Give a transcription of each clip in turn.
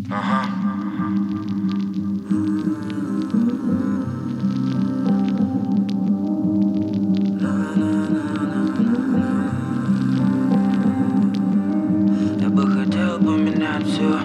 Ага. Я бы хотел поменять все.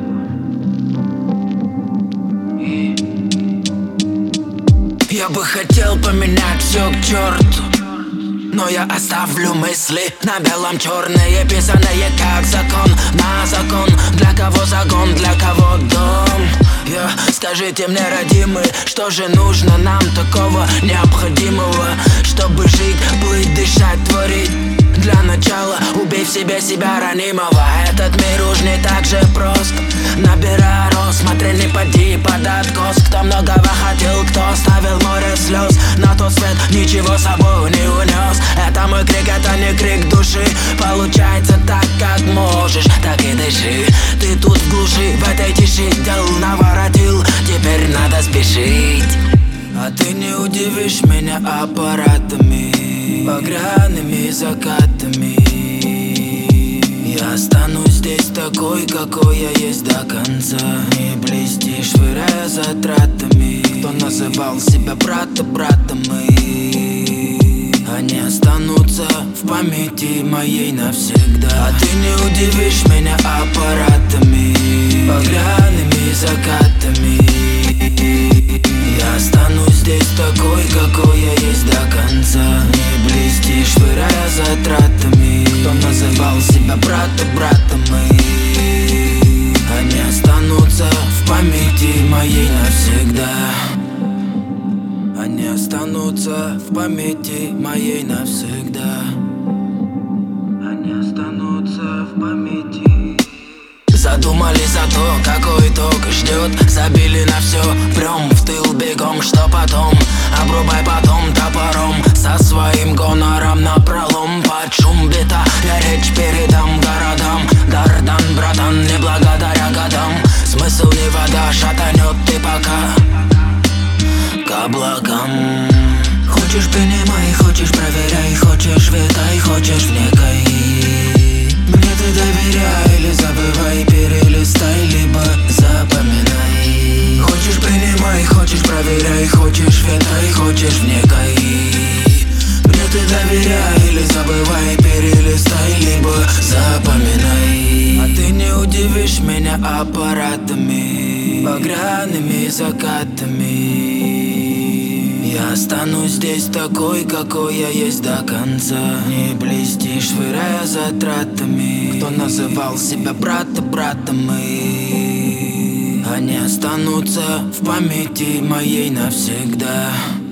Я бы хотел поменять все к черту, но я оставлю мысли на белом черные, писаные как закон. На закон, для кого загон, для кого дом. Скажите мне, родимые, что же нужно нам такого необходимого, чтобы жить, плыть, дышать, творить? Для начала убей в себе себя ранимого. Этот мир уж не так же прост. Набирай рост, смотри, не поди под откос. Кто многого хотел, кто оставил море слез, на тот свет ничего с собой не унес. Это мой крик, это не крик души. Получается так, как можешь, так и дыши. Ты тут в глуши, в этой тиши дел наворотил, теперь надо спешить. А ты не удивишь меня аппаратами, багряными закатами. Я останусь здесь такой, какой я есть до конца. Не блести, швыряя затратами. Кто называл себя братом мы, они останутся в памяти моей навсегда. А ты не удивишь меня аппаратами, багряными закатами. Я останусь здесь такой, какой я есть до конца. Не блести, швыряя затратами. Кто называл себя братом мы, они останутся в памяти моей навсегда. Они останутся в памяти моей навсегда. Они останутся в памяти. Задумались за то, какой итог ждет. Забили на все, прям в тыл бегом. Что потом? Обрубай потом топором. Со своим гонором напролом. Под шум бита я речь передам городам. Дардан, братан, не благодаря годам. Смысл не вода, шатанет ты пока к облакам. Хочешь принимай, хочешь проверяй, хочешь витай, хочешь вникай. Мне ты доверяй или забывай, перелистай, либо запоминай. Хочешь принимай, хочешь проверяй, хочешь витай, хочешь вникай. Мне ты доверяй или забывай, перелистай, либо запоминай. А ты не удивишь меня аппаратами, багряными закатами. Я останусь здесь такой, какой я есть до конца. Не блести, швыряя затратами. Кто называл себя братом мы, они останутся в памяти моей навсегда.